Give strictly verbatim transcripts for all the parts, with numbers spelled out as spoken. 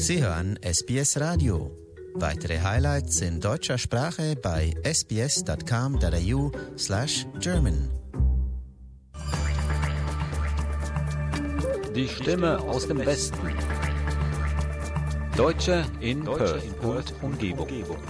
Sie hören S B S Radio. Weitere Highlights in deutscher Sprache bei sbs.com.au slash German. Die Stimme aus dem Westen. Deutsche in Perth und Umgebung.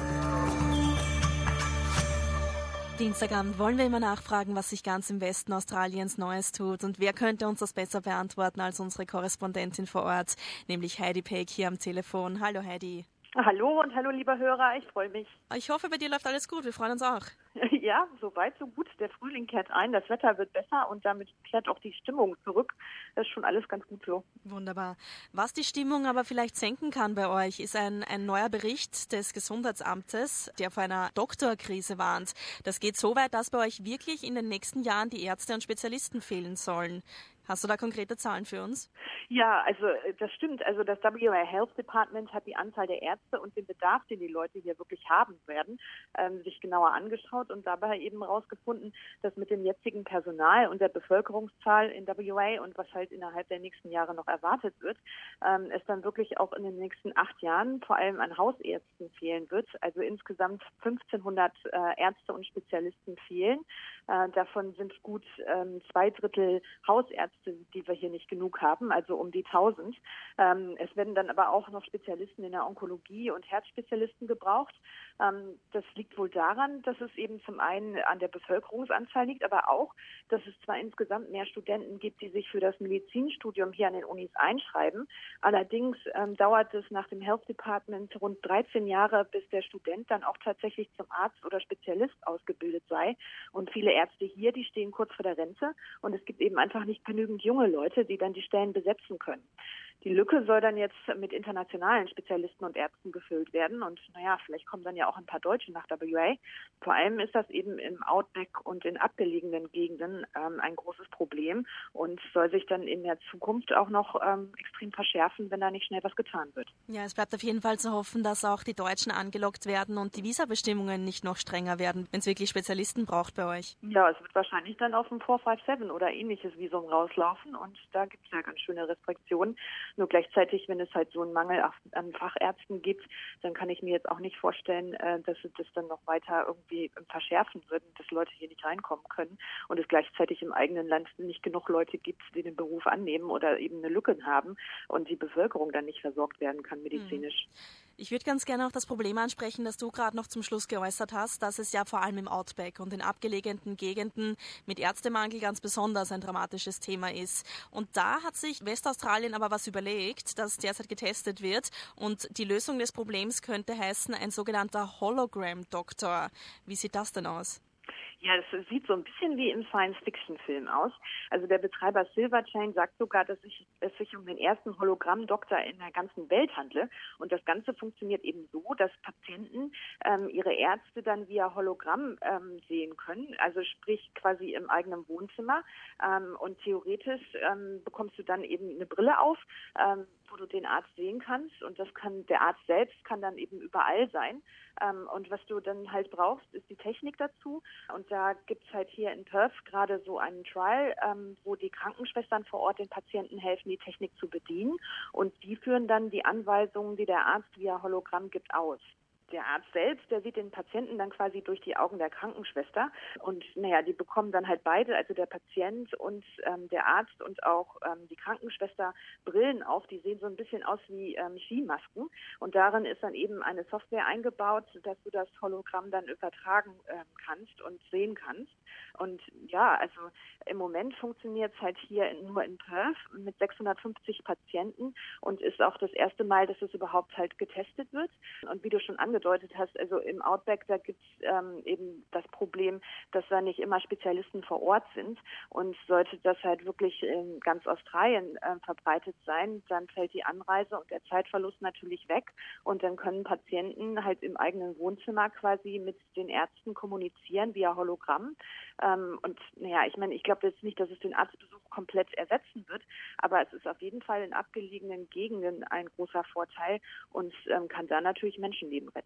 Dienstagabend wollen wir immer nachfragen, was sich ganz im Westen Australiens Neues tut. Und wer könnte uns das besser beantworten als unsere Korrespondentin vor Ort, nämlich Heidi Peck hier am Telefon. Hallo Heidi. Hallo und hallo lieber Hörer, ich freue mich. Ich hoffe, bei dir läuft alles gut, wir freuen uns auch. Ja, soweit so gut. Der Frühling kehrt ein, das Wetter wird besser und damit kehrt auch die Stimmung zurück. Das ist schon alles ganz gut so. Wunderbar. Was die Stimmung aber vielleicht senken kann bei euch, ist ein, ein neuer Bericht des Gesundheitsamtes, der vor einer Doktorkrise warnt. Das geht so weit, dass bei euch wirklich in den nächsten Jahren die Ärzte und Spezialisten fehlen sollen. Hast du da konkrete Zahlen für uns? Ja, also das stimmt. Also das W A Health Department hat die Anzahl der Ärzte und den Bedarf, den die Leute hier wirklich haben werden, ähm, sich genauer angeschaut und dabei eben herausgefunden, dass mit dem jetzigen Personal und der Bevölkerungszahl in W A und was halt innerhalb der nächsten Jahre noch erwartet wird, ähm, es dann wirklich auch in den nächsten acht Jahren vor allem an Hausärzten fehlen wird. Also insgesamt fünfzehnhundert äh, Ärzte und Spezialisten fehlen. Äh, davon sind gut ähm, zwei Drittel Hausärzte, die wir hier nicht genug haben, also um die tausend. Ähm, es werden dann aber auch noch Spezialisten in der Onkologie und Herzspezialisten gebraucht. Ähm, das liegt wohl daran, dass es eben zum einen an der Bevölkerungsanzahl liegt, aber auch, dass es zwar insgesamt mehr Studenten gibt, die sich für das Medizinstudium hier an den Unis einschreiben. Allerdings ähm, dauert es nach dem Health Department rund dreizehn Jahre, bis der Student dann auch tatsächlich zum Arzt oder Spezialist ausgebildet sei. Und viele Ärzte hier, die stehen kurz vor der Rente und es gibt eben einfach nicht genügend junge Leute, die dann die Stellen besetzen können. Die Lücke soll dann jetzt mit internationalen Spezialisten und Ärzten gefüllt werden und naja, vielleicht kommen dann ja auch ein paar Deutsche nach W A. Vor allem ist das eben im Outback und in abgelegenen Gegenden ähm, ein großes Problem und soll sich dann in der Zukunft auch noch ähm, extrem verschärfen, wenn da nicht schnell was getan wird. Ja, es bleibt auf jeden Fall zu hoffen, dass auch die Deutschen angelockt werden und die Visabestimmungen nicht noch strenger werden, wenn es wirklich Spezialisten braucht bei euch. Ja, es wird wahrscheinlich dann auf ein vier fünf sieben oder ähnliches Visum rauslaufen und da gibt es ja ganz schöne Restriktionen. Nur gleichzeitig, wenn es halt so einen Mangel an Fachärzten gibt, dann kann ich mir jetzt auch nicht vorstellen, dass es das dann noch weiter irgendwie verschärfen würden, dass Leute hier nicht reinkommen können und es gleichzeitig im eigenen Land nicht genug Leute gibt, die den Beruf annehmen oder eben eine Lücke haben und die Bevölkerung dann nicht versorgt werden kann medizinisch. Ich würde ganz gerne auch das Problem ansprechen, das du gerade noch zum Schluss geäußert hast, dass es ja vor allem im Outback und in abgelegenen Gegenden mit Ärztemangel ganz besonders ein dramatisches Thema ist. Und da hat sich Westaustralien aber was überlegt, das derzeit getestet wird. Und die Lösung des Problems könnte heißen ein sogenannter Hologram-Doktor. Wie sieht das denn aus? Ja, das sieht so ein bisschen wie im Science-Fiction-Film aus. Also der Betreiber Silverchain sagt sogar, dass sich, es sich um den ersten Hologramm-Doktor in der ganzen Welt handle. Und das Ganze funktioniert eben so, dass Patienten ähm, ihre Ärzte dann via Hologramm ähm, sehen können. Also sprich quasi im eigenen Wohnzimmer. Ähm, und theoretisch ähm, bekommst du dann eben eine Brille auf, ähm, wo du den Arzt sehen kannst. Und das kann der Arzt selbst kann dann eben überall sein. Ähm, und was du dann halt brauchst, ist die Technik dazu. Und da gibt's halt hier in Perth gerade so einen Trial, ähm, wo die Krankenschwestern vor Ort den Patienten helfen, die Technik zu bedienen. Und die führen dann die Anweisungen, die der Arzt via Hologramm gibt, aus. Der Arzt selbst, der sieht den Patienten dann quasi durch die Augen der Krankenschwester und naja, die bekommen dann halt beide, also der Patient und ähm, der Arzt und auch ähm, die Krankenschwester Brillen auf, die sehen so ein bisschen aus wie ähm, Skimasken und darin ist dann eben eine Software eingebaut, dass du das Hologramm dann übertragen ähm, kannst und sehen kannst und ja, also im Moment funktioniert es halt hier nur in Perth mit sechshundertfünfzig Patienten und ist auch das erste Mal, dass es überhaupt halt getestet wird und wie du schon angedeutet hast, also im Outback, da gibt es ähm, eben das Problem, dass da nicht immer Spezialisten vor Ort sind und sollte das halt wirklich in ganz Australien äh, verbreitet sein, dann fällt die Anreise und der Zeitverlust natürlich weg und dann können Patienten halt im eigenen Wohnzimmer quasi mit den Ärzten kommunizieren via Hologramm ähm, und naja, ich meine, ich glaube jetzt nicht, dass es den Arztbesuch komplett ersetzen wird, aber es ist auf jeden Fall in abgelegenen Gegenden ein großer Vorteil und ähm, kann da natürlich Menschenleben retten.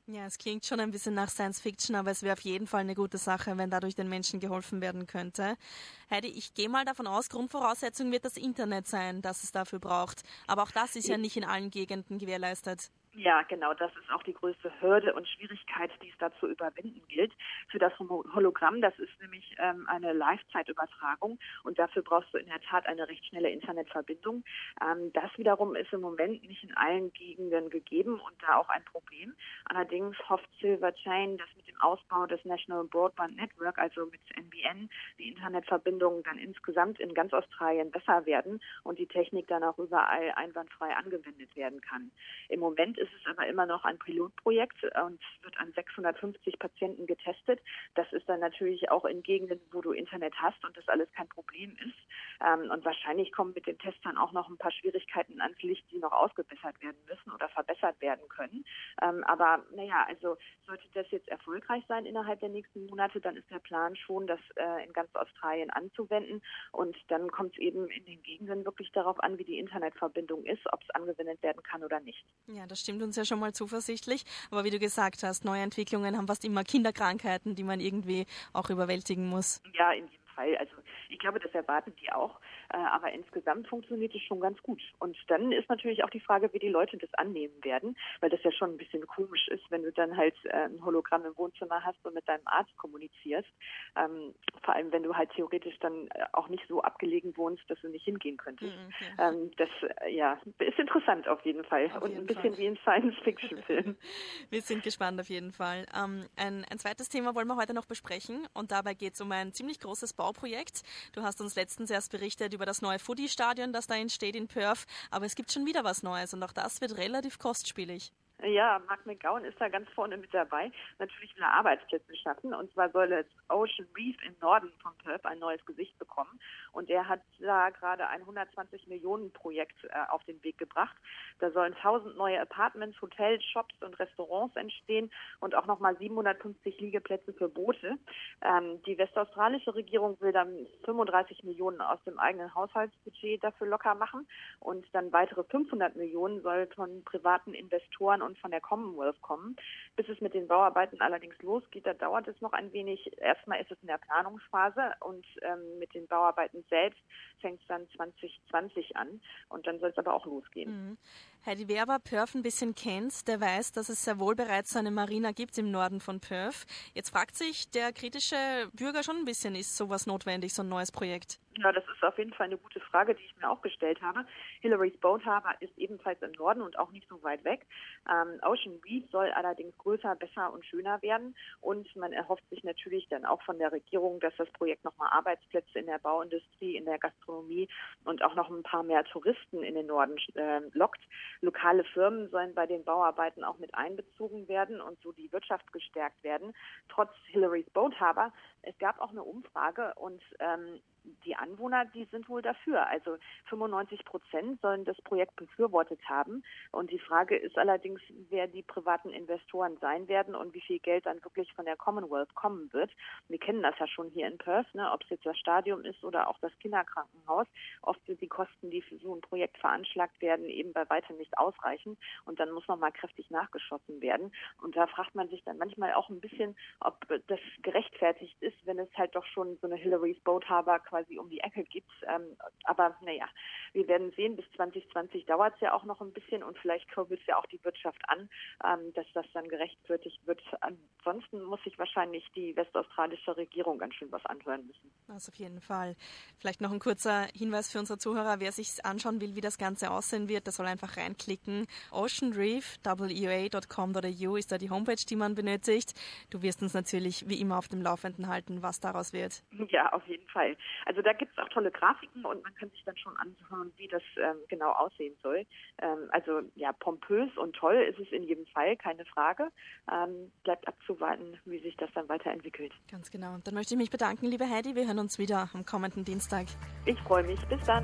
Ja, es klingt schon ein bisschen nach Science Fiction, aber es wäre auf jeden Fall eine gute Sache, wenn dadurch den Menschen geholfen werden könnte. Heidi, ich gehe mal davon aus, Grundvoraussetzung wird das Internet sein, das es dafür braucht. Aber auch das ist ja nicht in allen Gegenden gewährleistet. Ja, genau, das ist auch die größte Hürde und Schwierigkeit, die es da zu überwinden gilt. Für das Hologramm, das ist nämlich ähm, eine Live-Zeitübertragung und dafür brauchst du in der Tat eine recht schnelle Internetverbindung. Ähm, das wiederum ist im Moment nicht in allen Gegenden gegeben und da auch ein Problem. Allerdings hofft Silverchain, dass mit dem Ausbau des National Broadband Network, also mit N B N, die Internetverbindungen dann insgesamt in ganz Australien besser werden und die Technik dann auch überall einwandfrei angewendet werden kann. Im Moment ist Es ist aber immer noch ein Pilotprojekt und wird an sechshundertfünfzig Patienten getestet. Das ist dann natürlich auch in Gegenden, wo du Internet hast und das alles kein Problem ist. Und wahrscheinlich kommen mit den Tests dann auch noch ein paar Schwierigkeiten ans Licht, die noch ausgebessert werden müssen oder verbessert werden können. Aber naja, also sollte das jetzt erfolgreich sein innerhalb der nächsten Monate, dann ist der Plan schon, das in ganz Australien anzuwenden. Und dann kommt es eben in den Gegenden wirklich darauf an, wie die Internetverbindung ist, ob es angewendet werden kann oder nicht. Ja, das stimmt uns ja schon mal zuversichtlich. Aber wie du gesagt hast, neue Entwicklungen haben fast immer Kinderkrankheiten, die man irgendwie auch überwältigen muss. Ja, in jedem Fall. Also ich glaube, das erwarten die auch. Aber insgesamt funktioniert es schon ganz gut. Und dann ist natürlich auch die Frage, wie die Leute das annehmen werden, weil das ja schon ein bisschen komisch ist, wenn du dann halt ein Hologramm im Wohnzimmer hast und mit deinem Arzt kommunizierst. Ähm, vor allem, wenn du halt theoretisch dann auch nicht so abgelegen wohnst, dass du nicht hingehen könntest. Mhm, ja. Ähm, das ja, ist interessant auf jeden Fall. Auf und jeden ein bisschen Fall. Wie ein Science-Fiction-Film. Wir sind gespannt auf jeden Fall. Ähm, ein, ein zweites Thema wollen wir heute noch besprechen und dabei geht es um ein ziemlich großes Bauprojekt. Du hast uns letztens erst berichtet über das neue Footy-Stadion, das da entsteht in Perth, aber es gibt schon wieder was Neues und auch das wird relativ kostspielig. Ja, Mark McGowan ist da ganz vorne mit dabei. Natürlich will er Arbeitsplätze schaffen. Und zwar soll das Ocean Reef im Norden von Perth ein neues Gesicht bekommen. Und er hat da gerade ein hundertzwanzig Millionen Projekt äh, auf den Weg gebracht. Da sollen tausend neue Apartments, Hotels, Shops und Restaurants entstehen und auch nochmal siebenhundertfünfzig Liegeplätze für Boote. Ähm, die westaustralische Regierung will dann fünfunddreißig Millionen aus dem eigenen Haushaltsbudget dafür locker machen. Und dann weitere fünfhundert Millionen soll von privaten Investoren und von der Commonwealth kommen. Bis es mit den Bauarbeiten allerdings losgeht, da dauert es noch ein wenig. Erstmal ist es in der Planungsphase und ähm, mit den Bauarbeiten selbst fängt es dann zwanzig zwanzig an und dann soll es aber auch losgehen. Mhm. Heidi, wer aber Perth ein bisschen kennt, der weiß, dass es sehr wohl bereits so eine Marina gibt im Norden von Perth. Jetzt fragt sich der kritische Bürger schon ein bisschen, ist sowas notwendig, so ein neues Projekt? Ja, das ist auf jeden Fall eine gute Frage, die ich mir auch gestellt habe. Hillary's Boat Harbour ist ebenfalls im Norden und auch nicht so weit weg. Ähm, Ocean Reef soll allerdings größer, besser und schöner werden und man erhofft sich natürlich dann auch von der Regierung, dass das Projekt nochmal Arbeitsplätze in der Bauindustrie, in der Gastronomie und auch noch ein paar mehr Touristen in den Norden äh, lockt. Lokale Firmen sollen bei den Bauarbeiten auch mit einbezogen werden und so die Wirtschaft gestärkt werden. Trotz Hillary's Boat Harbour, es gab auch eine Umfrage und ähm, die Anwohner, die sind wohl dafür. Also fünfundneunzig Prozent sollen das Projekt befürwortet haben. Und die Frage ist allerdings, wer die privaten Investoren sein werden und wie viel Geld dann wirklich von der Commonwealth kommen wird. Wir kennen das ja schon hier in Perth, ne? Ob es jetzt das Stadion ist oder auch das Kinderkrankenhaus. Oft sind die Kosten, die für so ein Projekt veranschlagt werden, eben bei weitem nicht ausreichend. Und dann muss nochmal kräftig nachgeschossen werden. Und da fragt man sich dann manchmal auch ein bisschen, ob das gerechtfertigt ist, wenn es halt doch schon so eine Hillary's Boat Harbour quasi um die Ecke gibt. Ähm, aber naja, wir werden sehen, bis zwanzig zwanzig dauert es ja auch noch ein bisschen und vielleicht kurbelt es ja auch die Wirtschaft an, ähm, dass das dann gerechtfertigt wird. Ansonsten muss sich wahrscheinlich die westaustralische Regierung ganz schön was anhören müssen. Das auf jeden Fall. Vielleicht noch ein kurzer Hinweis für unsere Zuhörer, wer sich anschauen will, wie das Ganze aussehen wird, der soll einfach reinklicken. Ocean Reef, w u a dot com dot a u ist da die Homepage, die man benötigt. Du wirst uns natürlich wie immer auf dem Laufenden halten, was daraus wird. Ja, auf jeden Fall. Also da gibt es auch tolle Grafiken und man kann sich dann schon anschauen, wie das ähm, genau aussehen soll. Ähm, also ja, pompös und toll ist es in jedem Fall, keine Frage. Ähm, bleibt abzuwarten, wie sich das dann weiterentwickelt. Ganz genau. Dann möchte ich mich bedanken, liebe Heidi. Wir hören uns wieder am kommenden Dienstag. Ich freue mich. Bis dann.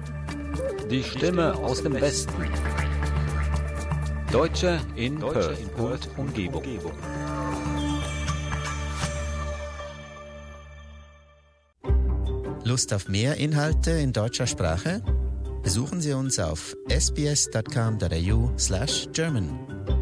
Die Stimme aus dem Westen. Deutsche in Perth und Umgebung. Lust auf mehr Inhalte in deutscher Sprache? Besuchen Sie uns auf s b s dot com dot a u slash German.